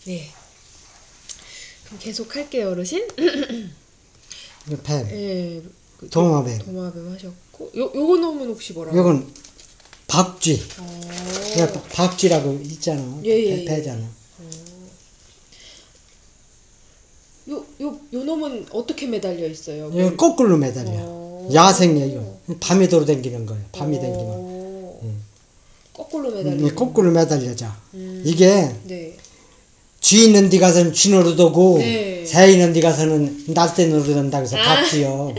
예. 그럼 계속 할게요, 어르신. 뱀. 예. 도마뱀. 도마뱀 하셨고, 요거 놈은 혹시 뭐라고? 요건 박쥐. 어. 박쥐라고 있잖아. 예. 배잖아. 요 놈은 어떻게 매달려 있어요? 이거 거꾸로 매달려. 야생이야, 이거. 밤에 돌아다니는 거예요. 밤이 다니면. 거꾸로 매달리는. 거꾸로 매달려져. 이게 네. 쥐 있는 데 가서는 쥐 노릇하고 네. 새 있는 데 가서는 날대 노릇한다고 해서 박쥐요.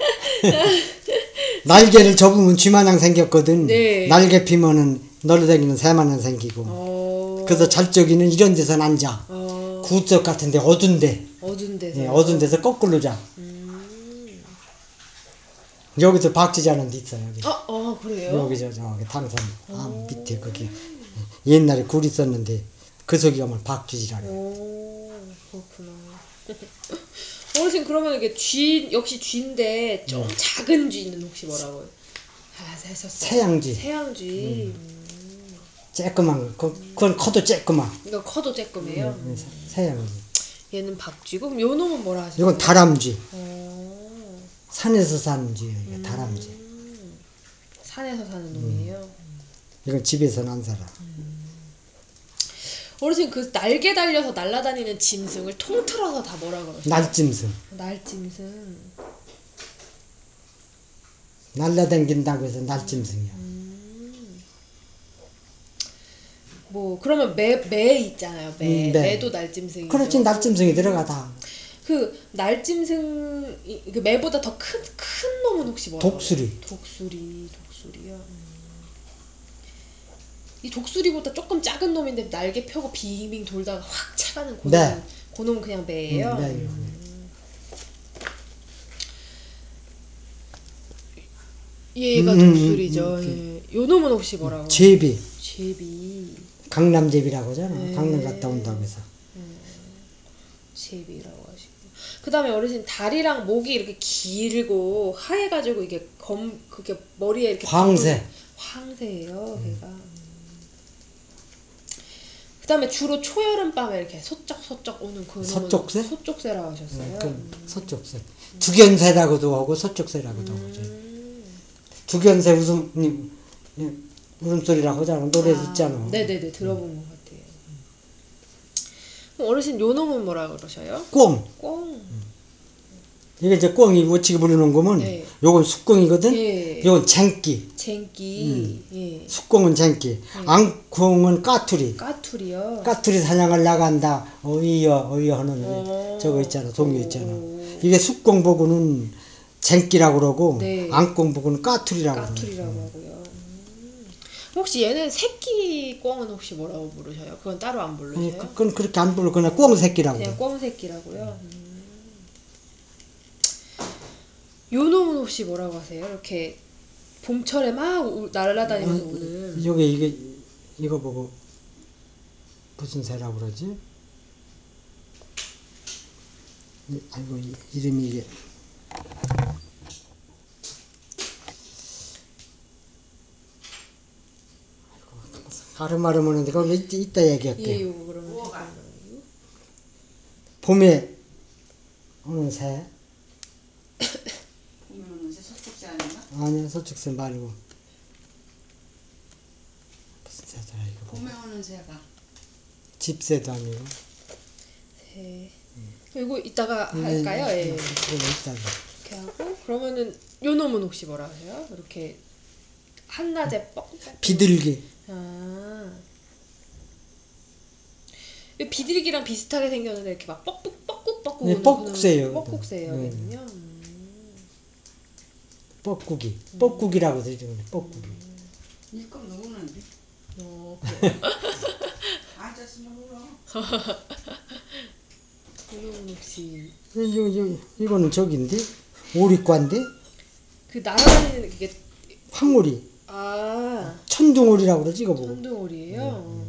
날개를 접으면 쥐마냥 생겼거든. 네. 날개 피면은 놀러다니는 새마냥 생기고. 그래서 잘적이는 이런 데서 앉아. 구석 같은데 어두운 데. 어두운 데서. 예, 어두운 데서 거꾸로 자. 여기서 박쥐 자는 데 있어요. 여기. 그래요? 여기 저기 당산 밑에 거기 옛날에 굴 있었는데 그 속이 가면 박쥐지라 그래요. 그렇구나. 어르신 그러면 이게 쥐 역시 쥐인데 좀 작은 쥐는 혹시 뭐라고요? 하셨어요. 새양쥐. 새양쥐. 쬐끄만 거. 그건 커도 쬐끄만. 이거 커도 쬐끔해요. 새양쥐. 얘는 박쥐고 그럼 요 놈은 뭐라 하셨어요? 이건 다람쥐. 어. 산에서 사는 쥐예요. 이게 다람쥐. 산에서 사는 놈이에요. 이건 집에서는 안 살아. 어르신 그 날개 달려서 날아다니는 짐승을 통틀어서 다 뭐라 그러세요? 날짐승. 날짐승. 날라다닌다고 해서 날짐승이야. 뭐 그러면 매 있잖아요. 매. 매도 날짐승이죠. 그렇지, 날짐승이 들어가 다. 그 날짐승 그 매보다 더 큰 놈은 혹시 뭐라고? 독수리. 독수리요. 이 독수리보다 조금 작은 놈인데 날개 펴고 빙빙 돌다가 확 차가는 그 놈은, 그 놈은 그냥 매예요. 네. 얘가 독수리죠. 예. 요 놈은 혹시 뭐라고? 제비. 제비. 강남제비라고 하잖아. 강남 갔다 온다고 해서. 제비라고 하시고. 그 다음에 어르신 다리랑 목이 이렇게 길고 하얘가지고 이게 그게 머리에 이렇게 황새. 황새예요, 걔가. 그 다음에 주로 초여름밤에 이렇게 소쩍소쩍 오는 그 놈은 서쪽새? 소쪽새라고 하셨어요. 서쪽새. 두견새라고도 하고 서쪽새라고도 하고. 두견새 울음소리라고 하잖아. 노래 듣잖아. 네네네, 들어본 것 같아요. 그럼 어르신 요 놈은 뭐라 그러셔요? 꿩. 꿩. 이게 이제 꿩이 어찌게 부르는 거면 요건 숙꿩이거든. 요건 쟁기. 예. 숙꿩은 쟁기. 앙콩은 까투리. 까투리요. 까투리 사냥을 나간다. 어이여 하는 저거 있잖아. 동요 있잖아. 이게 숙꿩 보고는 쟁기라고 그러고 앙콩 보고는 까투리라고 하고요. 혹시 얘는 새끼 꿩은 혹시 뭐라고 부르셔요? 그건 따로 안 부르셔요? 그건 그렇게 안 부르고 그냥 꿩 새끼라고. 그냥 꿩 새끼라고요. 요 놈은 혹시 뭐라고 하세요? 이렇게 봄철에 막 날아다니면서 오는. 이거 보고 무슨 새라고 그러지? 아이고 이름이 이게 아름아름 하는데 그건 이따 얘기할게. 요거 그러면 잠깐만요. 봄에 오는 새? 봄에 오는 새 서쪽새 아닌가? 아니야, 서쪽새 말고 무슨 새더라 이거. 봄에 오는 새가 집새도 아니고. 새. 이거 이따가 할까요? 예. 이따가. 이렇게 하고 그러면은 요 놈은 혹시 뭐라 하세요? 이렇게 한낮에 비둘기. 이 비둘기랑 비슷하게 생겼는데 이렇게 막 뻑꾹 오는 뻑국새예요. 뻑국새거든요. 뻑국이. 뻑국이라고 되죠. 뻑국이. 일감 누구는데? 그래요? 앉았으면 울어. 그놈은 혹시 이거는 저긴데? 오리과인데? 그 날아다니는 그게 황오리. 천둥오리라고 그러지 이거 보고. 천둥오리예요.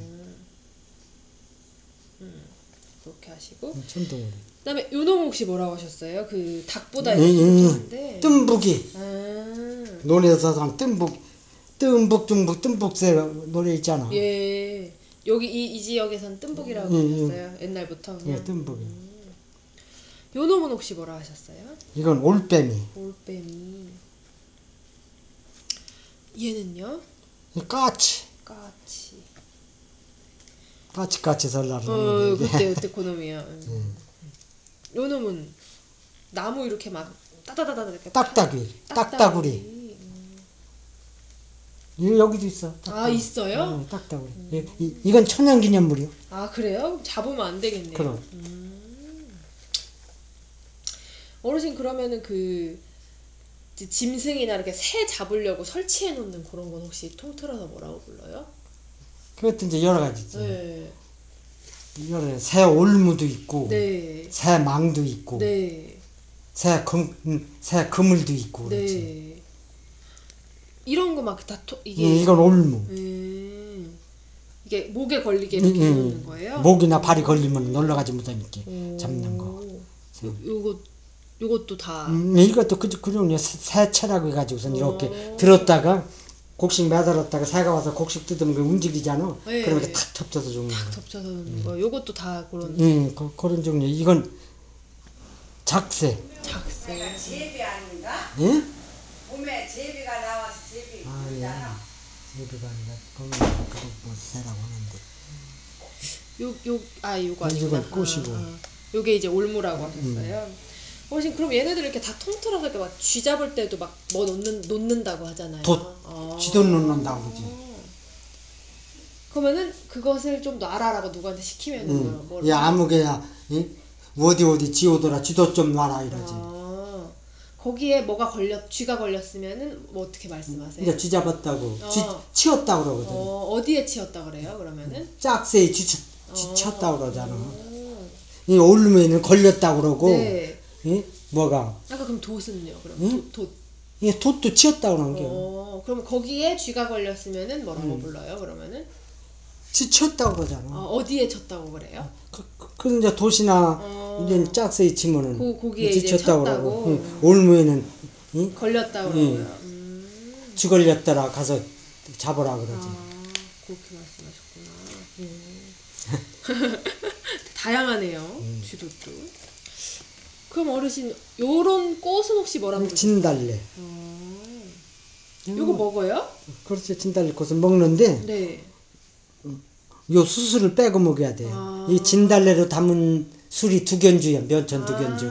그렇게 하시고. 천둥오리. 그다음에 요 놈은 혹시 뭐라고 하셨어요? 그 닭보다 이제 조금 작은데. 뜸북이. 논에서 산 뜸북 뜸북 뜸북새 노래 있잖아. 예. 여기 이 지역에선 뜸북이라고 하셨어요? 옛날부터 그냥? 예, 뜸북이. 요 놈은 혹시 뭐라 하셨어요? 이건 올빼미. 올빼미. 얘는요? 이 까치. 까치. 까치까치 설날은 이게. 그때 그놈이요. 요 놈은 나무 이렇게 막 따다다다 이렇게 딱따귀. 딱따구리. 여기도 있어. 아, 있어요? 네, 딱따구리. 이건 천연기념물이요. 아, 그래요? 잡으면 안 되겠네요. 그럼. 어르신 그러면은 그 이제 짐승이나 이렇게 새 잡으려고 설치해 놓는 그런 건 혹시 통틀어서 뭐라고 불러요? 그것도 이제 여러 가지 있지. 네. 여러 새 올무도 있고, 네. 새 망도 있고, 네. 새 그물도 있고 그렇지. 네. 이런 거 막 다 이게 이건 올무. 이게 목에 걸리게 이렇게 해 놓는 거예요? 목이나 발이 걸리면 놀러가지 못하니까 잡는 거. 요것도 다. 이것도 그 종류 새채라고 해가지고선 이렇게 들었다가 곡식 매달았다가 새가 와서 곡식 뜯으면 그 움직이잖아. 네. 그러면 이렇게 탁 덮쳐서 죽는 탁 거. 덮쳐서 놓는 거. 요것도 다 그런. 그런 종류. 이건 작새. 작새. 제비 아닌가? 예? 봄에 제비가 나와서 제비 아, 예. 부르잖아. 제비가 아니라 그거 뭐 새라고 하는데. 요거 아니구나. 이건 꽃이고. 요게 이제 올무라고 하셨어요. 어르신 그럼 얘네들 이렇게 다 통틀어서 이렇게 막 쥐 잡을 때도 막 뭐 놓는다고 하잖아요. 쥐도 놓는다고 그러지. 그러면은 그것을 좀 놔라라고 누구한테 시키면은 뭐 야 아무개야 어디 지오더라 쥐도 좀 놔라 이러지. 거기에 쥐가 걸렸으면은 뭐 어떻게 말씀하세요? 이제 쥐 잡았다고 쥐 치웠다 그러거든. 어디에 치였다 그래요? 그러면은 짝새에 쥐 치웠다 그러잖아. 이 올무에는 걸렸다 그러고. 네. 뭐가? 아까 그럼 돛은요? 그럼 응? 돛. 이 돛도 치웠다 그러는 게. 그럼 거기에 쥐가 걸렸으면은 뭐라고 불러요? 그러면은 쥐 치웠다 그러잖아. 어디에 쳤다고 그래요? 그 이제 돛이나 이제 짝새에 치면은 거기에 쥐 이제 쳤다 쳤다고? 그러고. 올무에는 걸렸다 그러고요. 쥐 걸렸더라 가서 잡으라 그러지. 그렇게 말씀하셨구나. 다양하네요. 쥐도 또. 그럼 어르신 요런 꽃은 혹시 뭐라 부르세요? 진달래. 요거 먹어요? 그렇지 진달래 꽃은 먹는데 네. 요 수술을 빼고 먹어야 돼. 이 진달래로 담은 술이 두견주야. 면천 두견주.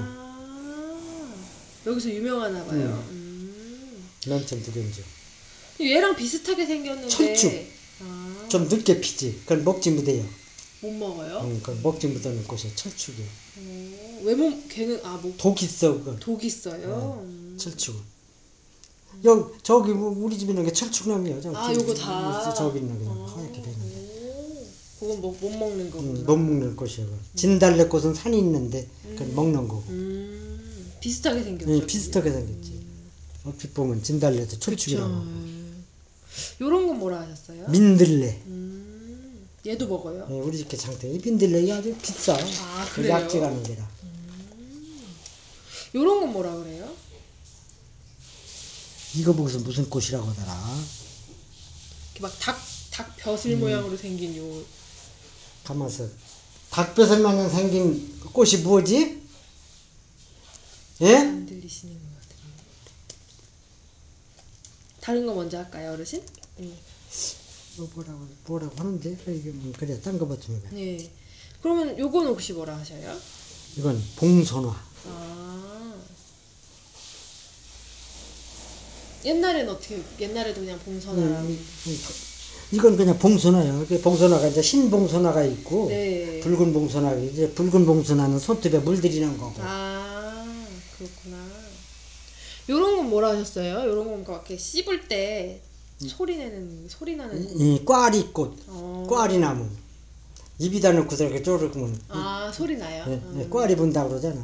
여기서 유명하나 봐요. 면천 두견주. 얘랑 비슷하게 생겼는데. 철쭉. 좀 늦게 피지. 그건 먹지 못해요. 못 먹어요? 그건 먹지 못하는 꽃이야. 철쭉이야. 걔는 독 있어 그건. 독 있어요? 철쭉. 저기 우리 집에 있는 게 철쭉나무야. 요거 다. 저기 있는 게 하얗게 되는. 그건 못 먹는 거구나. 못 먹는 꽃이야. 진달래 꽃은 산이 있는데 그건 먹는 거고. 비슷하게 생겼죠. 비슷하게 생겼지. 얼핏 보면 진달래도 철쭉이라고. 요런 건 뭐라 하셨어요? 민들레. 얘도 먹어요? 우리 집게 장터. 이 민들레가 아주 비싸. 그래요? 약재 가는 데라. 요런 건 뭐라 그래요? 이거 보고서 무슨 꽃이라고 하더라. 이렇게 막 닭 벼슬 모양으로 생긴 요. 가만있어. 닭벼슬 마냥 생긴 꽃이 뭐지? 예? 안 들리시는 것 같은데. 다른 거 먼저 할까요, 어르신? 뭐라고 하는데? 이게 그래, 딴 거 같으면. 네. 그러면 요건 혹시 뭐라 하셔요? 이건 봉선화. 옛날에도 그냥 봉선화라고. 이건 그냥 봉선화야. 봉선화가 이제 흰 봉선화가 있고, 네. 붉은 봉선화. 이제 붉은 봉선화는 손톱에 물들이는 거고. 그렇구나. 요런 건 뭐라 하셨어요? 요런 건 이렇게 씹을 때 소리 나는 거. 꽈리꽃, 꽈리나무. 입에다 넣고서 이렇게 쪼르면. 소리 나요? 꽈리 분다 그러잖아.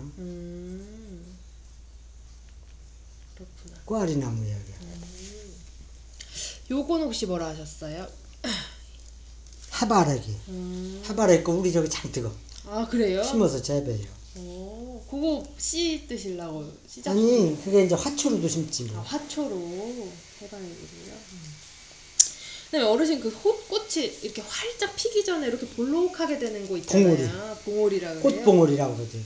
그렇구나. 꽈리나무야, 이게. 요건 혹시 뭐라 하셨어요? 하바라기. 하바라기 거 우리 저기 장뜨거. 그래요? 심어서 재배해요. 그거 씨 드시려고 씨잡. 아니, 그게 이제 화초로도 심지. 화초로 해바라기로요. 그다음에 어르신 그 꽃이 이렇게 활짝 피기 전에 이렇게 볼록하게 되는 거 있잖아요. 봉오리라 그래요. 꽃봉오리라고 그러지.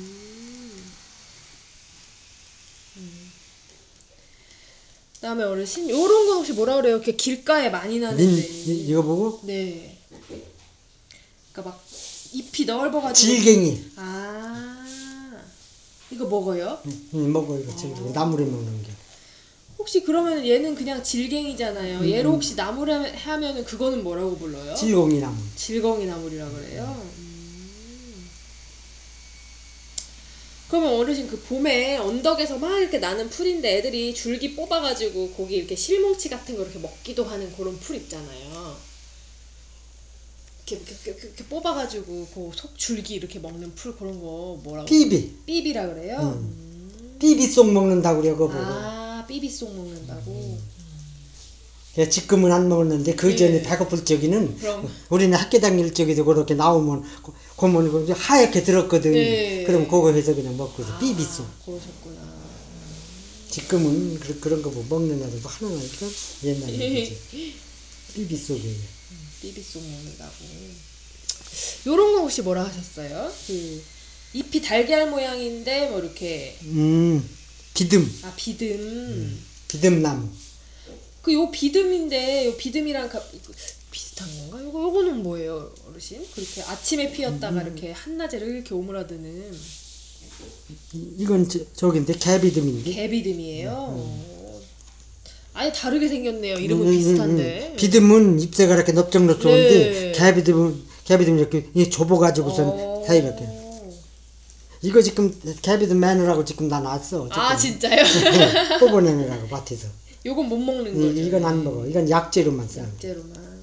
그다음에 어르신 요런 건 혹시 뭐라 그래요? 이렇게 길가에 많이 나는데. 이거 보고? 네. 그러니까 막 잎이 넓어가지고. 질갱이. 아. 이거 먹어요? 먹어 이거 질갱이. 나물에 먹는 게. 혹시 그러면 얘는 그냥 질갱이잖아요. 얘를 혹시 나물에 하면은 그거는 뭐라고 불러요? 질갱이 나물. 질갱이 나물이라 그래요. 그러면 어르신 그 봄에 언덕에서 막 이렇게 나는 풀인데 애들이 줄기 뽑아가지고 거기 이렇게 실뭉치 같은 거 이렇게 먹기도 하는 그런 풀 있잖아요. 이렇게 뽑아가지고 그 속 줄기 이렇게 먹는 풀 그런 거 뭐라고? 삐비. 삐비라 그래요? 삐비 속 먹는다고 그래 그거 보고. 아, 삐비 속 먹는다고. 지금은 안 먹는데 그 전에 네. 배고플 적에는 그럼. 우리는 학교 다닐 적에도 그렇게 나오면 그러면 하얗게 들었거든. 네. 그럼 그거 해서 그냥 먹거든. 아, 삐비소. 그러셨구나. 지금은 그런 거 뭐 먹는 애들도 하나 있까 옛날 얘기지. 삐비소게. 삐비 속 먹는다고. 요런 거 혹시 뭐라 하셨어요? 그 잎이 달걀 모양인데 뭐 이렇게. 비듬. 아, 비듬. 비듬나무. 그 요 비듬인데 요 비듬이랑 비슷한 건가? 요거는 뭐예요, 어르신? 그렇게 아침에 피었다가 이렇게 한낮에 이렇게 오므라드는 이건 저긴데 개비듬인데. 개비듬이에요. 아예 다르게 생겼네요. 이름은 비슷한데. 비듬은 잎새가 이렇게 넓적넓적한데 네. 개비듬 이렇게 접어가지고선 사이밖에. 이거 지금 개비듬 매느라고 지금 나 놨어. 아, 진짜요? 뽑아내느라고 밭에서. 요건 못 먹는 거죠. 이건 안 먹어. 이건 약재로만 써. 약재로만.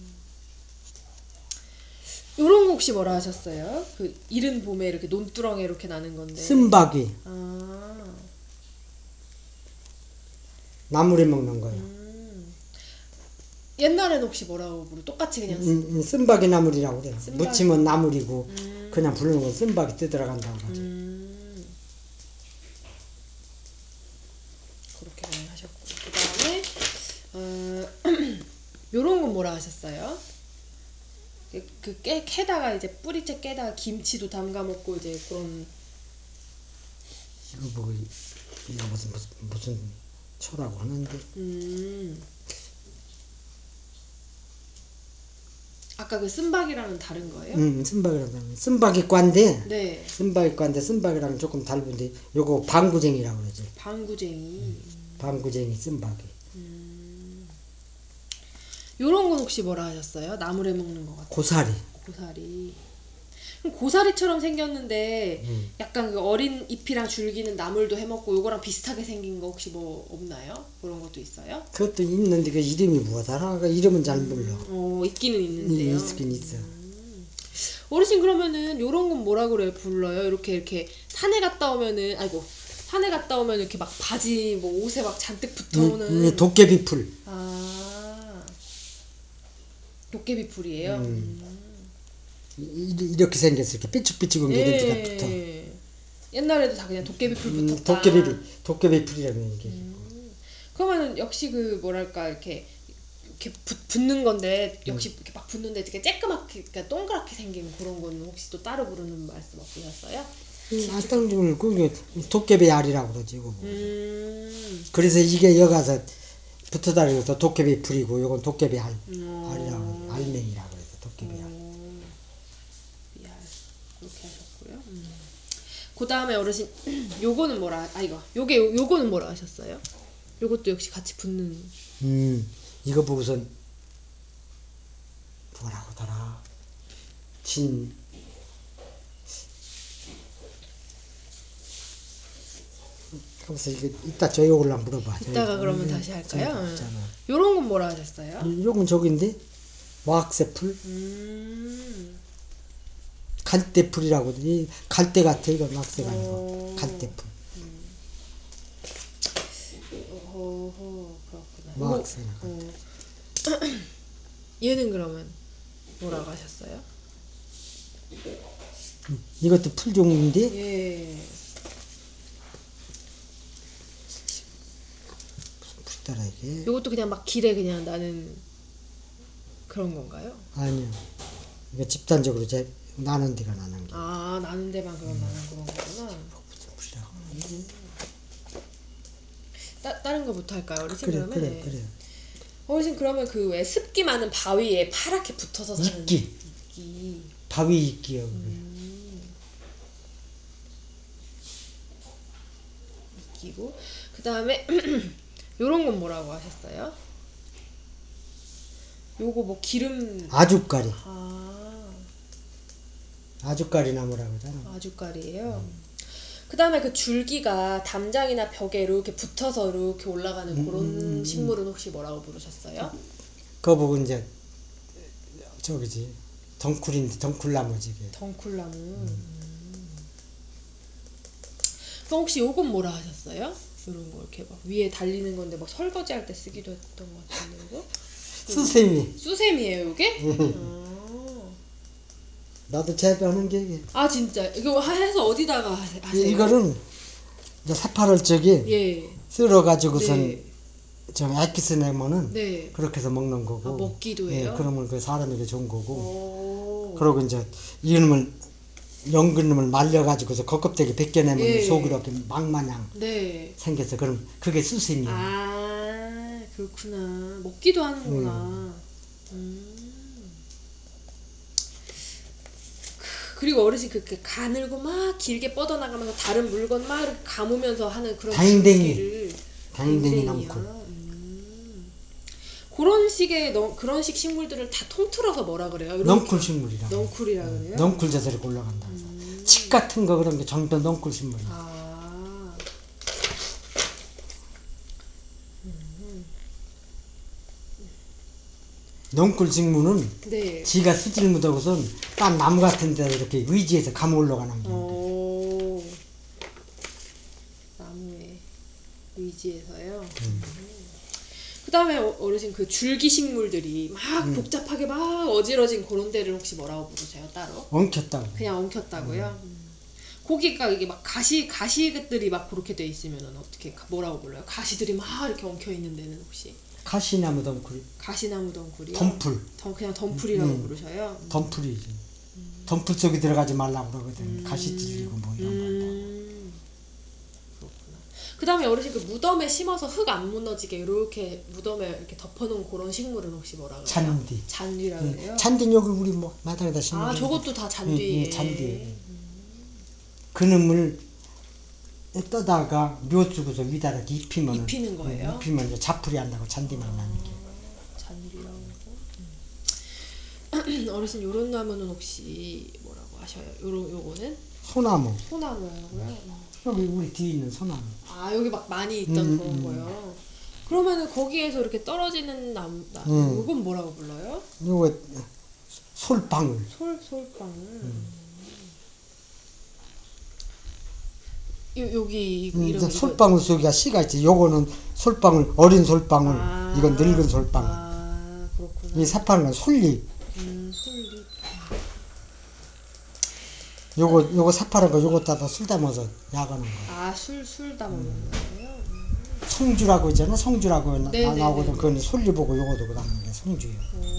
요런 거 혹시 뭐라 하셨어요? 그 이른 봄에 이렇게 논두렁에 이렇게 나는 건데. 쓴바귀. 아. 나물에 먹는 거요. 옛날에는 혹시 뭐라고 부르? 똑같이 그냥 쓴바귀 나물이라고 그래. 쓴바귀. 무치면 나물이고 그냥 부르는 건 쓴바귀 뜯어간다고 하지. 그렇게 많이 하셨고. 그다음에 요런 건 뭐라 하셨어요? 캐다가 이제 뿌리채 깨다가 김치도 담가 먹고 이제 그런. 이거 보고 이거 무슨 초라고 하는데. 아까 그 쓴박이랑은 다른 거예요? 쓴바귀랑 쓴바귀과인데. 네. 쓴바귀과인데 쓴바귀랑 조금 다른데 요거 방구쟁이라고 그러지. 방구쟁이. 방구쟁이 쓴바귀. 요런 건 혹시 뭐라 하셨어요? 나물에 먹는 것 같아요. 고사리. 고사리. 그럼 고사리처럼 생겼는데 약간 그 어린 잎이랑 줄기는 나물도 해먹고 요거랑 비슷하게 생긴 거 혹시 뭐 없나요? 그런 것도 있어요? 그것도 있는데 그 이름이 뭐더라? 그 이름은 잘 몰라. 있기는 있는데요. 있긴 있어. 어르신 그러면은 요런 건 뭐라 그래 불러요? 이렇게 산에 갔다 오면은 산에 갔다 오면 이렇게 막 바지 뭐 옷에 막 잔뜩 붙어오는 도깨비풀. 아, 도깨비 풀이에요. 이렇게 생겼어. 이렇게 삐죽삐죽한 게 이런 데다 붙어. 옛날에도 다 그냥 도깨비 풀 붙었다. 도깨비풀이라는 게. 그러면은 역시 그 뭐랄까 이렇게 붙는 건데 역시 이렇게 막 붙는데 되게 쬐끄맣게 그러니까 동그랗게 생긴 그런 거는 혹시 또 따로 부르는 말씀 없으셨어요? 좀 그게 도깨비 알이라고 그러지. 이거. 그래서 이게 여가서 붙어 다니면서 도깨비 풀이고 요건 도깨비 알이라고 알맹이라고 해서 도깨비 알. 미알 그렇게 하셨고요. 그 다음에 어르신 요거는 뭐라 요거는 뭐라 하셨어요? 요것도 역시 같이 붙는. 이거 보고선 뭐라고 하더라. 그래서 이게 이따 저희 올라 물어봐. 이따가 그러면 다시 할까요? 있잖아. 요런 건 뭐라 하셨어요? 요건 저긴데 와악새풀. 갈대풀이라고 이 갈대 같아. 이건 왁새가 아니고 갈대풀. 그렇구나. 와악새나 갈대. 얘는 그러면 뭐라고 하셨어요? 이것도 풀 종류인데 예. 풀 따라 이게 요것도 그냥 막 길에 그냥 나는. 그런 건가요? 아니요. 이게 집단적으로 나는 데가 나는 게. 아, 나는 데만 그럼 나는 그런 거구나. 다른 거부터 할까요, 어르신? 그래, 그러면? 그래, 네. 그래. 어르신 그러면 그 왜 습기 많은 바위에 파랗게 붙어서 사는 이끼. 이끼. 바위 이끼요. 이끼고 그 다음에 요런 건 뭐라고 하셨어요? 요거 뭐 기름 아주까리. 아 아주까리 나무라고 하잖아. 아주까리예요. 그 다음에 그 줄기가 담장이나 벽에 이렇게 붙어서 이렇게 올라가는 그런 식물은 혹시 뭐라고 부르셨어요? 그거 보고 이제 저기지. 덩쿨인데 덩쿨나무지. 이게. 덩쿨나무. 그럼 혹시 요건 뭐라 하셨어요? 이런 거 이렇게 막 위에 달리는 건데 막 설거지 할 때 쓰기도 했던 것 같은데 이거? 수세미. 수세미예요 이게? 나도 재배하는 게 이게. 아 진짜 이거 해서 어디다가 하세요? 이거는 이제 새파를 저기 예. 썰어가지고선 네. 저 액기스 내면은 네. 그렇게 해서 먹는 거고. 아, 먹기도 해요? 그러면 그 사람에게 좋은 거고. 오. 그러고 이제 이놈을 연근놈을 말려가지고서 겉껍데기 벗겨내면 예. 속이 이렇게 막마냥 네. 생겨서 그럼 그게 수심이에요. 아 그렇구나. 먹기도 하는구나. 그리고 어르신 그렇게 가늘고 막 길게 뻗어나가면서 다른 물건 막 이렇게 감으면서 하는 그런 다행댕이. 줄기를 다행댕이 댕댕이야. 넝쿨. 그런 식의 그런 식 식물들을 다 통틀어서 뭐라 그래요? 이렇게. 넝쿨 식물이라고. 넝쿨이라 그래요? 넝쿨 져서 이렇게 올라간다. 칡 같은 거 그런 게 전부 넝쿨 식물이야. 아. 넝쿨 식물은 네. 지가 수질 묻어고선 딴 나무 같은 데다 이렇게 의지해서 감아 올라가는 게. 오. 나무에 의지해서요. 그 다음에 어르신 그 줄기 식물들이 막 복잡하게 막 어지러진 그런 데를 혹시 뭐라고 부르세요 따로? 엉켰다고. 그냥 엉켰다고요? 거기가 이게 막 가시들이 막 그렇게 돼 있으면은 어떻게 뭐라고 불러요? 가시들이 막 이렇게 엉켜 있는 데는 혹시? 가시나무 덩쿨. 가시나무 덩쿨이요? 덤풀. 그냥 덩풀이라고 부르셔요? 덤풀이지. 덤풀 속에 들어가지 말라고 그러거든. 가시 찔리고 뭐 이런 거. 그렇구나. 그 다음에 어르신 그 무덤에 심어서 흙 안 무너지게 이렇게 무덤에 이렇게 덮어놓은 그런 식물은 혹시 뭐라 그래요? 잔디. 잔디라 그래요? 잔디 여기 우리 뭐 마당에다 심는 아 거. 저것도 다 잔디에. 잔디에. 그놈을 떠다가 묘수고서 위다가 이렇게 입히면은. 입히는 거예요? 입히면 이제 자풀이 한다고 잔디만 나는 게. 잔디라고. 어르신 요런 나무는 혹시 뭐라고 하셔요? 요거는 소나무. 소나무라고요? 여기 우리 뒤에 있는 소나무. 아 여기 막 많이 있던 그런 거요. 그러면은 거기에서 이렇게 떨어지는 요건 뭐라고 불러요? 요거 솔방울. 솔방울. 여기 이름 솔방울 속에 씨가 있지. 요거는 솔방울, 어린 솔방울. 아, 이건 늙은 솔방울. 아 그렇구나. 이 새파란 건 솔잎. 솔잎. 요거 새파란 거 요거 따다 술 담아서 야가는 거. 아 술 담아 먹는 거예요? 송주라고 있잖아. 송주라고 나오거든. 네네네네. 그건 솔잎하고 요거도 그 담는 게 송주예요.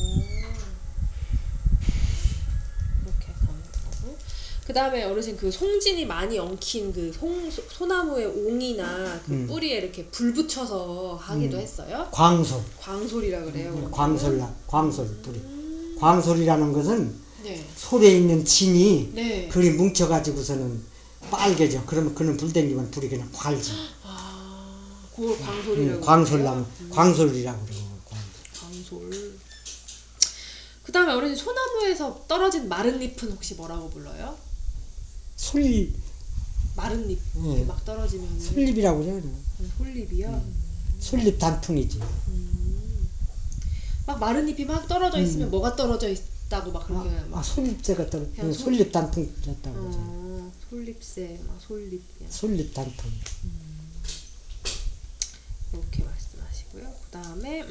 그렇게 가는 거고. 그 다음에 어르신 그 송진이 많이 엉킨 그 소나무의 옹이나 그 뿌리에 이렇게 불 붙여서 하기도 했어요? 광솔. 광솔이라 그래요. 광솔 뿌리. 광솔이라는 것은 네. 솔에 있는 진이 네. 그리 뭉쳐가지고서는 빨개져. 그러면 그는 불 땡기면 불이 그냥 콸지. 아, 그걸 광솔이라고 광솔나무, 그래요? 광솔이라고 그래요. 광솔. 그 다음에 어르신 소나무에서 떨어진 마른 잎은 혹시 뭐라고 불러요? 솔잎. 마른 잎 이렇게 막 떨어지면 솔잎이라고 그래요. 솔잎이요? 솔잎 단풍이지. 막 마른 잎이 막 떨어져 있으면 뭐가 떨어져 있다고 막 그렇게 막 솔잎새가 떨어져. 그냥 솔잎 단풍 졌다고 그러지. 솔잎새 막 솔잎 그냥 솔잎 단풍. 이렇게 말씀하시고요. 그 다음에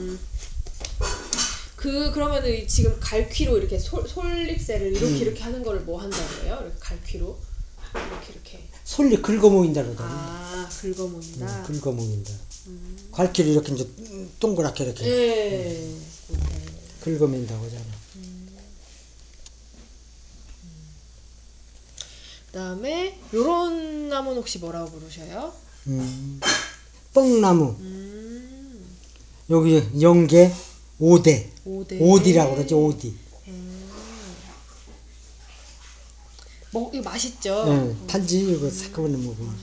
그러면은 지금 갈퀴로 이렇게 솔잎새를 이렇게 하는 거를 뭐 한다고 해요? 이렇게 갈퀴로 이렇게 솔잎 긁어 모인다 그러더니. 아 긁어 모인다. 긁어 모인다. 갈퀴를 이렇게 이제 동그랗게 이렇게. 예. 긁어맨다고 하잖아. 그다음에 요런 나무는 혹시 뭐라고 부르셔요? 뽕나무. 음. 여기 연계 오대. 오대. 오디라고 그러지, 오디. 이거 맛있죠? 예, 단지 이거 새까만 먹으면.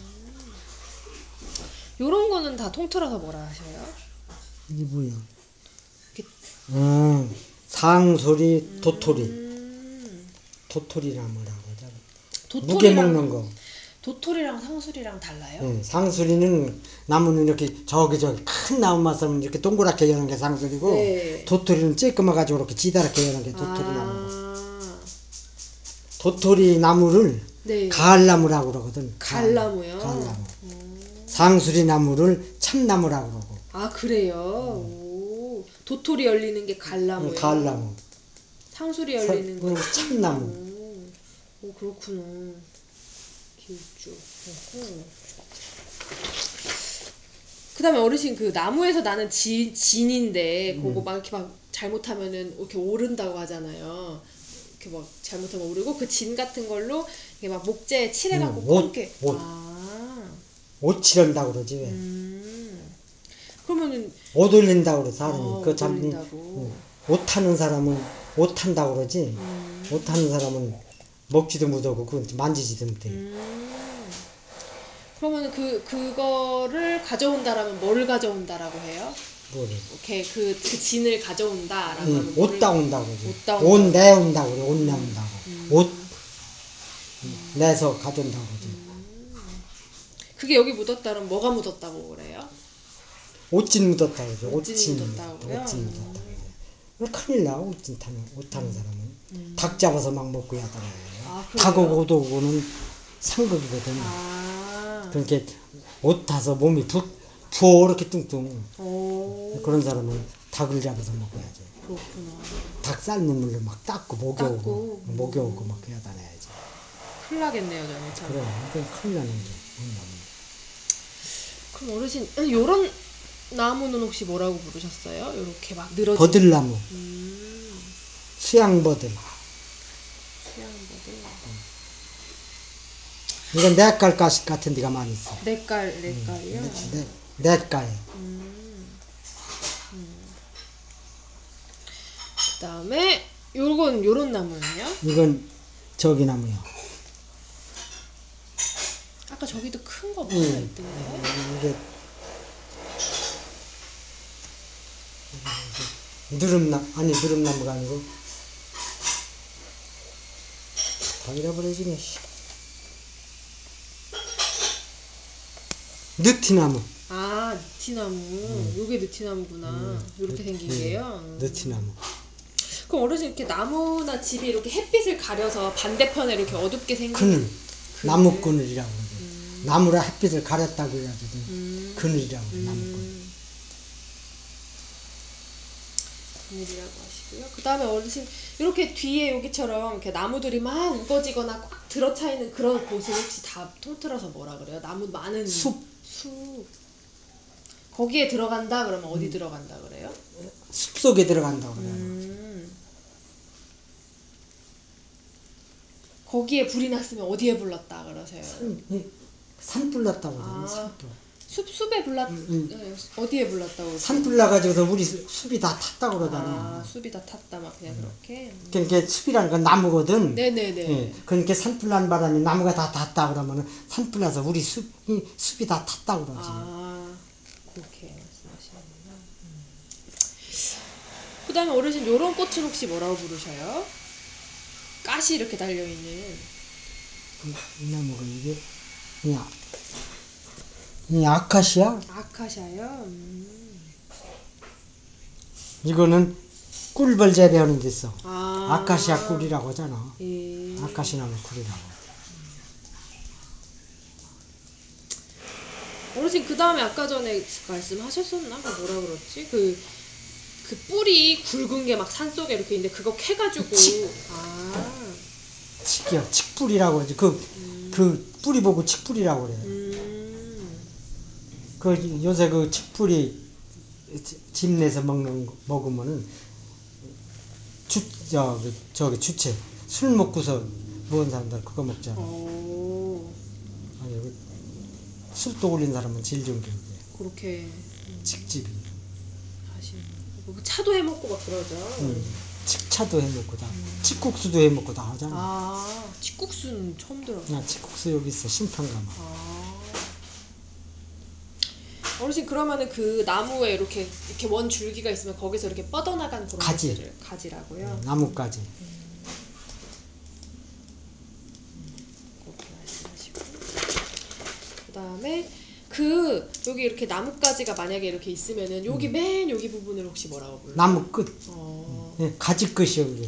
요런 거는 다 통틀어서 뭐라 하셔요? 이게 뭐야? 이렇게- 상소리, 도토리. 음. 도토리나무라고 하잖아. 무게 도토리랑 먹는 거. 도토리랑 상수리랑 달라요? 예, 상수리는 나무는 이렇게 저기 큰 나무만 쓰면 이렇게 동그랗게 여는 게 상수리고, 네. 도토리는 쬐끄마 가지고 이렇게 지다랗게 여는 게 도토리 나무고. 아. 도토리 나무를 네. 가을나무라고 그러거든. 갈나무요? 가을나무. 상수리 나무를 참나무라고 그러고. 아, 그래요? 오. 도토리 열리는 게 갈나무요? 가을나무. 상수리 열리는 건 참나무. 오, 그렇구나. 길쭉. 그 다음에 어르신 그 나무에서 나는 진인데 그거 막 이렇게 막 잘못하면은 이렇게 오른다고 하잖아요. 이렇게 막 잘못하면 오르고 그 진 같은 걸로 이렇게 막 목재에 칠해갖고 옷, 이렇게 옷. 아. 옷 칠한다고 그러지 왜. 그러면은 옷 올린다고 그래 사람이. 그 옷 참, 올린다고. 옷 하는 사람은 옷 한다고 그러지. 옷 하는 사람은 먹지도 못하고 그건 만지지도 못해. 그러면은 그거를 가져온다라면 뭐를 가져온다라고 해요? 뭐를. 이렇게 그 진을 가져온다라고 하면 옷 따온다고 그러지. 옷 따온다고. 옷 내온다고 그래. 옷 내온다고. 옷 내서 가져온다고 그러지. 그게 여기 묻었다면 뭐가 묻었다고 그래요? 옷진 묻었다고 그러지. 옷진이 묻었다고요? 옷진 묻었다고 그래. 큰일 나. 옷 타는 사람은. 닭 잡아서 막 먹고 야단에. 아, 그래요? 닭하고 옷하고는 상극이거든. 아. 그렇게 옷 타서 몸이 부어 이렇게 뚱뚱. 오. 그런 사람은 닭을 잡아서 먹어야지. 그렇구나. 닭 삶는 물로 막 닦고 닦고. 목욕하고 막 해야 다녀야지. 큰일 나겠네요, 저는 참. 그래, 이건 큰일 나는 거지. 그럼 어르신, 요런 나무는 혹시 뭐라고 부르셨어요? 요렇게 막 늘어진. 버들나무, 수양버들. 수양버들. 이건 냇갈 가시 같은 데가 많이 있어. 냇갈이요? 냇가에. 그다음에 요런 나무는요? 이건 저기 나무야. 아까 저기도 큰 거 뭐가 있던데? 이게 누름나무가 아니고 다 잃어버려지네. 느티나무. 아, 느티나무. 요게 느티나무구나. 요렇게 생긴 게요. 느티나무. 그럼 어르신 이렇게 나무나 집이 이렇게 햇빛을 가려서 반대편에 이렇게 어둡게 생긴 그늘. 나무 그늘이라고 그러지. 나무라 햇빛을 가렸다고 해가지고 그늘이라고 그래. 나무 그늘. 그늘이라고 하시고요. 그 다음에 어르신 이렇게 뒤에 여기처럼 이렇게 나무들이 막 우거지거나 꽉 들어차 있는 그런 곳을 혹시 다 통틀어서 뭐라 그래요? 나무 많은 숲. 거기에 들어간다 그러면 어디 들어간다 그래요? 숲속에 들어간다고 그래. 거기에 불이 났으면 어디에 불렀다 그러세요? 산불 났다고 그래. 아, 산불. 숲에 네, 어디에 불렀다고? 산불 나가지고서 우리 숲이 다 탔다고 그러잖아. 아, 숲이 다 탔다 막 그냥 그렇게. 그러니까 숲이라는 건 나무거든. 네네네. 예, 그러니까 산불 난 바람에 나무가 다 탔다 그러면은 산불 나서 우리 숲이 다 탔다 그러지. 아, 그렇게 말씀하시는구나. 그다음에 어르신 요런 꽃은 혹시 뭐라고 부르셔요? 가시 이렇게 달려 있는 이 나무가 이게 이 아카시아. 아카시아요. 이거는 꿀벌 재배하는 데 있어. 아, 아카시아 꿀이라고 하잖아. 예. 아카시아 나무 꿀이라고. 어르신 그 다음에 아까 전에 말씀하셨었나? 그 뭐라 그랬지? 그 뿌리 굵은 게 막 산속에 이렇게 있는데 그거 캐가지고 아, 칡이야. 칡뿌리라고 하지. 그 뿌리 보고 칡뿌리라고 그래. 요새 그 칡뿌리 집 내서 먹으면은 저기 주채 술 먹고서 먹은 사람들 그거 먹잖아. 오, 아니 여기 술도 올린 사람은 제일 좋은 게 이게 그렇게 칡집이. 하시는. 그 차도 해 먹고 막 그러죠. 칡차도 해먹고 다 칡국수도 해먹고 다 하잖아. 아, 칡국수는 처음 들어. 나 칡국수 여기 있어 신평가만. 아. 어르신 그러면은 그 나무에 이렇게 원 줄기가 있으면 거기서 이렇게 뻗어나간 그런 가지. 것들을 가지라고요. 나뭇가지. 그렇게 말씀하시고. 그다음에 그 여기 이렇게 나뭇가지가 만약에 이렇게 있으면은 여기 맨 여기 부분을 혹시 뭐라고 불러요? 나무 끝. 어. 가지 끝이요 그게.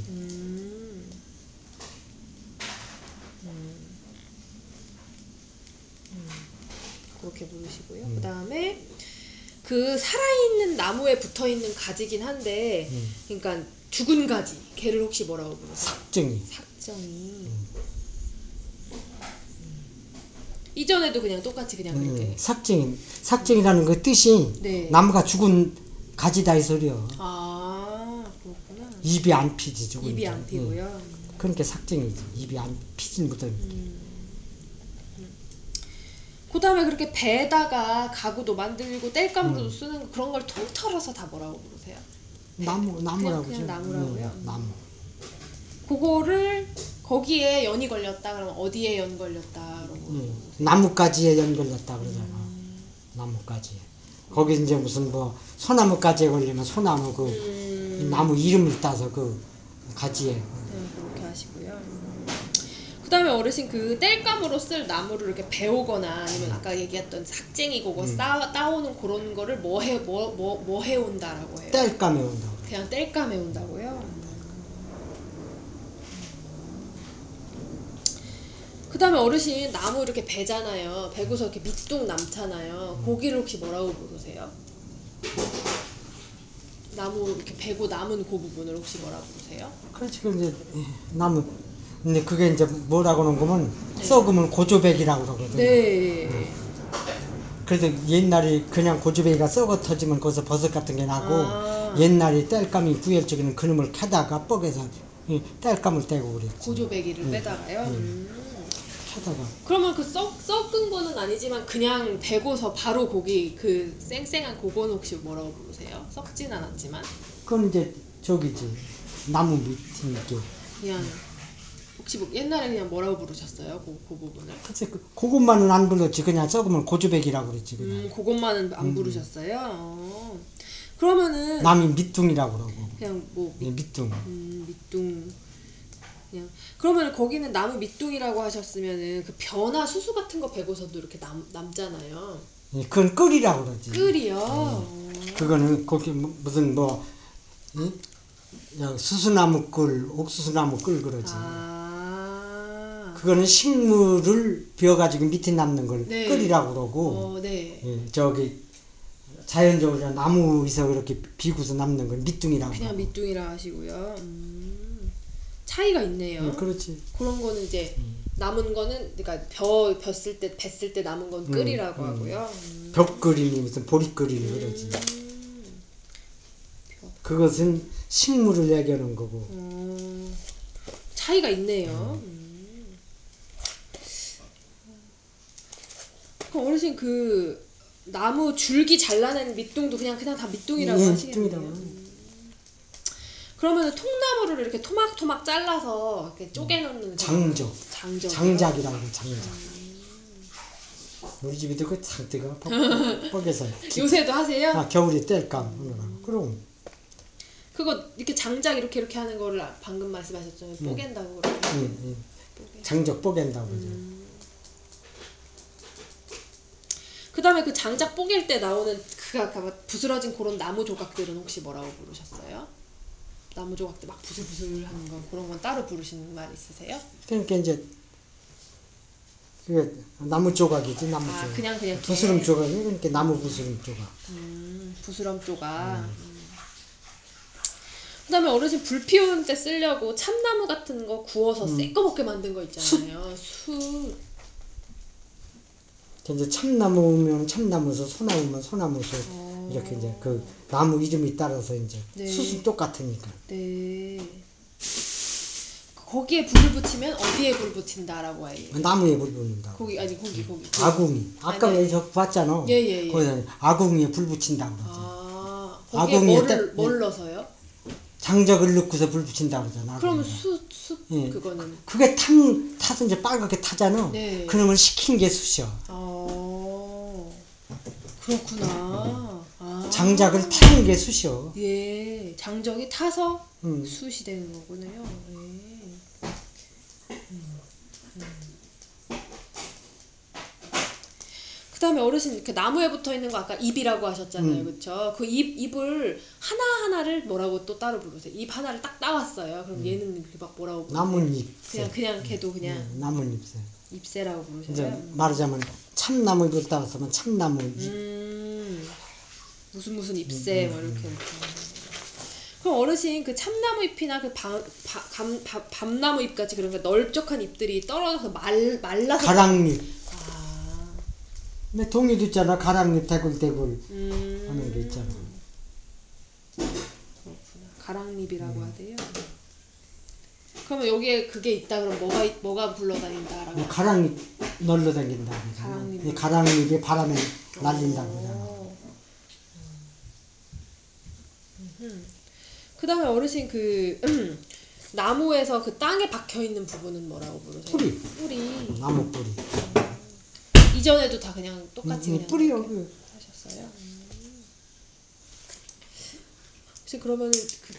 그렇게 부르시고요. 그다음에 그 살아있는 나무에 붙어있는 가지긴 한데 그러니까 죽은 가지 걔를 혹시 뭐라고 부르세요? 삭증이. 삭정이. 이전에도 그냥 똑같이 그냥 그렇게. 삭증이라는 그 뜻이 네. 나무가 죽은 가지다 이 소리요. 아, 그렇구나. 입이 안 피지 죽은. 입이 안 피고요. 그러니까 삭증이지. 입이 안 피진 못하니. 그다음에 그렇게 배에다가 가구도 만들고 땔감으로도 쓰는 거, 그런 걸 통틀어서 다 뭐라고 부르세요? 나무라고 그냥 나무라고요? 나무. 그거를 거기에 연이 걸렸다 그러면 어디에 연 걸렸다 그러고. 나뭇가지에 연 걸렸다 그러잖아. 나뭇가지에. 거기 이제 무슨 뭐 소나무가지에 걸리면 소나무 그 나무 이름을 따서 그 가지에. 그렇게 하시고요. 그다음에 어르신 그 땔감으로 쓸 나무를 이렇게 베오거나 아니면 아까 얘기했던 삭쟁이 그거 따오는 그런 거를 뭐 해온다라고 해요? 땔감에 온다고. 그냥 땔감에 온다고요? 그다음에 어르신 나무 이렇게 베잖아요. 베고서 이렇게 밑둥 남잖아요. 고기를 혹시 뭐라고 부르세요? 나무 이렇게 베고 남은 그 부분을 혹시 뭐라고 부르세요? 그렇지. 그 이제 나무. 근데 그게 이제 뭐라고 하는 거면 썩으면 고조백이라고 그러거든. 네. 그래서 옛날에 그냥 고조백이가 썩어 터지면 거기서 버섯 같은 게 나고 옛날에 땔감이 구열 적에는 그놈을 캐다가 뻑에서 땔감을 떼고 그랬지. 고조배기를 빼다가요. 캐다가. 그러면 그 썩은 거는 아니지만 그냥 베고서 바로 고기 그 쌩쌩한 그거는 혹시 뭐라고 부르세요? 썩진 않았지만 그건 이제 저기지. 나무 밑에 이게. 그냥 혹시 뭐 옛날에 그냥 뭐라고 부르셨어요? 그 부분을? 글쎄 그것만은 안 불렀지. 그냥 썩으면 고조백이라고 그랬지. 그냥. 그것만은 안 부르셨어요? 그러면은 남이 밑둥이라고 그러고. 그냥 뭐 밑둥. 밑둥 그냥 그러면 거기는 나무 밑둥이라고 하셨으면은 그 벼나 수수 같은 거 베고서도 이렇게 남잖아요. 그건 끌이라고 그러지. 끌이요. 그거는 거기 무슨 뭐 수수나무 끌, 옥수수나무 끌 그러지. 그거는 식물을 비워가지고 밑에 남는 걸 네. 끌이라고 그러고. 네. 저기 자연적으로 나무에서 이렇게 비고서 남는 걸 밑둥이라고. 그냥 그러고. 밑둥이라 하시고요. 차이가 있네요. 그렇지. 그런 거는 이제 남은 거는 그러니까 뱄을 때 남은 건 끌이라고 하고요. 벽끌이니 무슨 보리끌이니 그러지. 그것은 식물을 얘기하는 거고. 차이가 있네요. 그럼 어르신 그 나무 줄기 잘라낸 밑둥도 그냥 다 밑둥이라고 하시겠네요. 그러면 통나무를 이렇게 토막토막 잘라서 이렇게 쪼개놓는 장작. 장작이요? 장작이라고 그래, 장작. 우리 집에도 그 장대가 뻑에서. 요새도 하세요? 겨울에 뗄감 하느라고. 그럼. 그거 이렇게 장작 이렇게 하는 거를 방금 말씀하셨잖아요. 뽀갠다고 그러죠. 장작 뽀갠다고 그러죠. 그다음에 그 장작 뽀갤 때 나오는 그 부스러진 그런 나무 조각들은 혹시 뭐라고 부르셨어요? 나무 조각들 막 부슬부슬하는 거 그런 건 따로 부르시는 말 있으세요? 그러니까 이제 그게 나무 조각이지. 나무 조각. 그냥 부스럼 조각이 그러니까 나무 부스럼 조각. 부스럼 조각. 그다음에 어르신 불 피우는 때 쓰려고 참나무 같은 거 구워서 새꺼먹게 만든 거 있잖아요. 숯. 이제 참나무면 참나무서 소나무면 소나무서 이렇게 이제 그 나무 이름이 따라서 이제 네. 숯은 똑같으니까. 네. 거기에 불을 붙이면 어디에 불 붙인다라고 해요? 나무에 불 붙는다고. 거기. 아궁이. 아까 아니, 왜 저 봤잖아. 예. 거기서 아궁이에 불 붙인다고 그러지. 아, 거기에 아궁이에 뭘 넣어서요? 장작을 넣고서 불 붙인다고 그러잖아. 그러면 아궁이에다. 예. 그거는. 그게 타서 이제 빨갛게 타잖아. 네. 그러면 식힌 게 숯이야. 그렇구나. 장작을 타는 게 숯이요. 예, 장작이 타서 음. 숯이 되는 거군요. 예. 그다음에 어르신 그 나무에 붙어 있는 거 아까 잎이라고 하셨잖아요, 그렇죠? 그 잎을 하나 하나를 뭐라고 또 따로 부르세요? 잎 하나를 딱 따왔어요. 그럼 얘는 이렇게 막 뭐라고 부르세요? 나뭇잎. 그냥 걔도 그냥 나뭇잎새. 잎새라고 부르세요. 이제 말하자면 참나무 잎을 따왔으면 참나무 잎. 무슨 잎새 뭐 이렇게. 그럼 어르신 그 참나무 잎이나 그 밤나무 잎 같이 그런 거 넓적한 잎들이 떨어져서 말라서 가랑잎. 아. 근데 동이도 있잖아. 가랑잎 대굴대굴 하는 게 있잖아. 그렇구나. 가랑잎이라고 하대요. 그러면 여기에 그게 있다 그럼 뭐가 굴러다닌다라고? 가랑잎 널려 다닌다. 가랑잎이 바람에 날린다고 그러잖아. 그다음에 어르신 그 나무에서 그 땅에 박혀 있는 부분은 뭐라고 부르세요? 뿌리. 나무 뿌리. 이전에도 다 그냥 똑같이 그냥 뿌리요. 하셨어요. 혹시 그러면은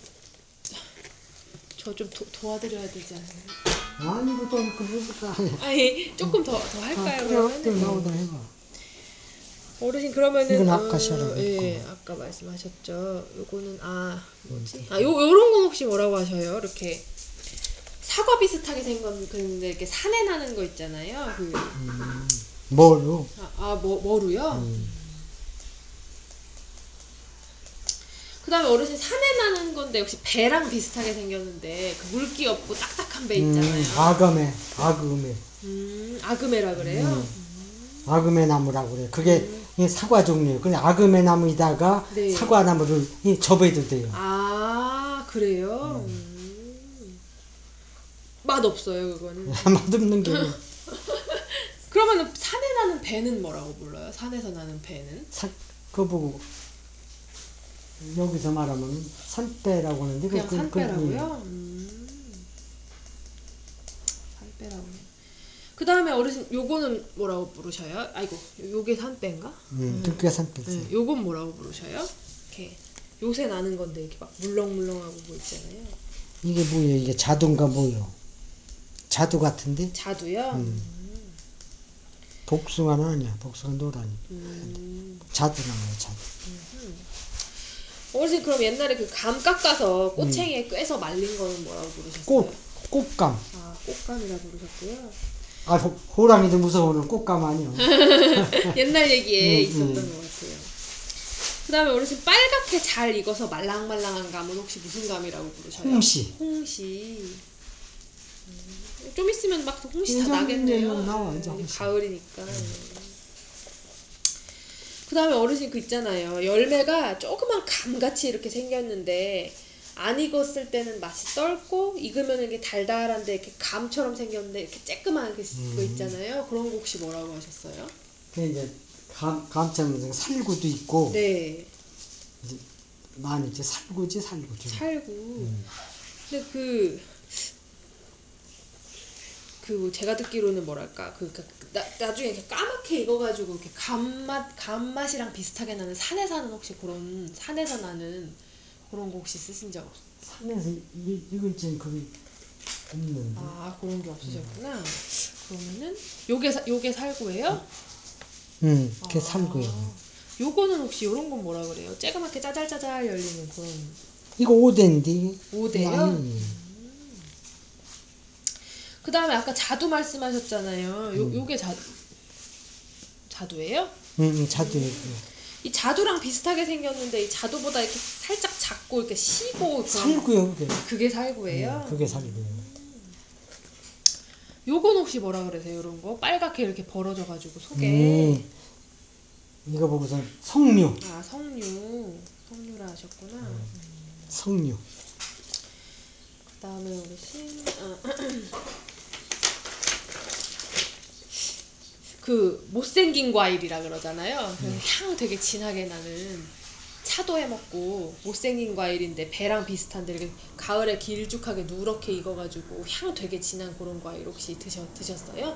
저 좀 도와드려야 되지 않나요? 아니 이거 좀 그러니까. 아니 조금 더 할까요? 그래. 그러면은 나오다 해봐. 어르신 그러면은 이건 아카시아라고 예, 아까 말씀하셨죠. 요거는 뭐지? 요런 건 혹시 뭐라고 하셔요? 이렇게 사과 비슷하게 생긴 근데 이렇게 산에 나는 거 있잖아요. 뭐요? 뭐로요? 그다음에 어르신 산에 나는 건데 역시 배랑 비슷하게 생겼는데 그 물기 없고 딱딱한 배 있잖아요. 아그메. 아그메라 그래요? 아그메 나무라고 그래. 그게 사과 종류예요. 그냥 아그메 나무에다가 네. 사과 나무를 접어도 돼요. 아, 그래요? 맛 없어요, 그거는. 맛없는 게 그러면은 산에 나는 배는 뭐라고 불러요? 산에서 나는 배는? 그거 보고 여기서 말하면 산배라고 하는데 그냥 산배라고요? 예. 산배라고요. 그 다음에 어르신 요거는 뭐라고 부르셔요? 아이고 요게 산배인가? 그게 산배. 네, 요건 뭐라고 부르셔요? 이렇게 요새 나는 건데 이렇게 막 물렁물렁하고 뭐 있잖아요. 이게 뭐예요? 이게 자두인가 뭐예요? 자두 같은데? 자두요? 복숭아는 아니야. 복숭아 노라니. 자두나무야 자두. 어르신 그럼 옛날에 그 감 깎아서 꼬챙이에 꿰서 말린 거는 뭐라고 부르셨어요? 꽃감. 꽃감이라 부르셨고요. 호랑이도 무서워하는 꽃감 아니야. 옛날 얘기에 있었던 것 같아요. 그 다음에 어르신 빨갛게 잘 익어서 말랑말랑한 감은 혹시 무슨 감이라고 부르셔요? 홍시. 좀 있으면 막 홍시 다 나겠네요. 나와, 이제 홍시. 가을이니까. 그 다음에 어르신 그 있잖아요. 열매가 조그만 감같이 이렇게 생겼는데 안 익었을 때는 맛이 떫고 익으면 이게 달달한데 이렇게 감처럼 생겼는데 이렇게 쬐끄만 그 있잖아요. 그런 거 혹시 뭐라고 하셨어요? 그 이제 감처럼 살구도 있고. 네. 이제 많이 이제 살구지. 살구. 근데 제가 듣기로는 뭐랄까 나중에 이렇게 까맣게 익어가지고 이렇게 감맛이랑 비슷하게 나는 산에 사는 혹시 그런 산에서 나는 그런 거 혹시 쓰신 적 없어요? 산에서 익을 땐 그게 없는데. 그런 게 없으셨구나. 그러면은 요게 살구예요? 그게 살구예요. 요거는 혹시 요런 건 뭐라 그래요? 쬐그맣게 짜잘짜잘 열리는 그런. 이거 오대인데. 오대요? 그 다음에 아까 자두 말씀하셨잖아요. 요게 자두예요? 자두예요. 이 자두랑 비슷하게 생겼는데 이 자두보다 이렇게 살짝 작고 이렇게 시고 살구요, 그게. 그게 살구예요? 그게 살구예요. 요건 혹시 뭐라 그러세요? 이런 거 빨갛게 이렇게 벌어져가지고 속에. 이거 보고서 석류. 석류라 하셨구나. 석류. 그다음에 어르신 그 못생긴 과일이라 그러잖아요. 그 향 되게 진하게 나는 차도 해먹고 못생긴 과일인데 배랑 비슷한데 이렇게 가을에 길쭉하게 누렇게 익어가지고 향 되게 진한 그런 과일 혹시 드셨어요?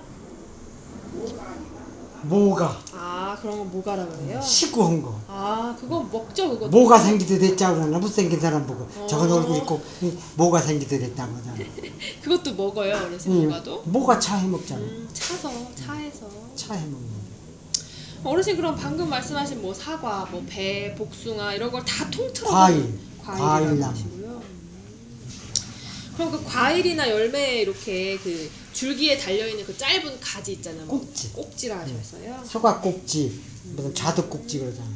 모가 아 그런 건 모가라 그래요? 시구한 거. 아 그거 먹죠 그것도. 모가 생기도 됐자고 그러나 못생긴 사람 보고 저건 얼굴이 어. 꼭 모가 생기도 됐다고 하잖아. 그것도 먹어요 어르신 모가도? 모가 차 해먹잖아. 차서 차에서. 차 해먹는 어르신 그럼 방금 말씀하신 뭐 사과, 뭐 배, 복숭아 이런 걸 다 통틀어서 과일, 과일이라고 과일나무. 하시고요. 그럼 그 과일이나 열매에 이렇게 그 줄기에 달려 있는 그 짧은 가지 있잖아요. 뭐 꼭지. 꼭지라 하셨어요. 소각꼭지, 무슨 자두꼭지 그러잖아.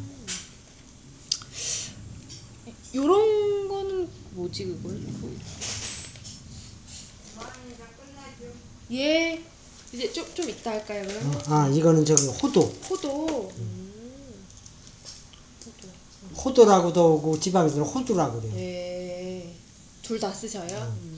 요런 거는 뭐지 그건? 예. 이제 좀 이따 할까요 그러면? 이거는 저기 호도. 포도. 호도라고도 하고 지방에서는 호두라고 그래요. 예. 둘 다 쓰셔요?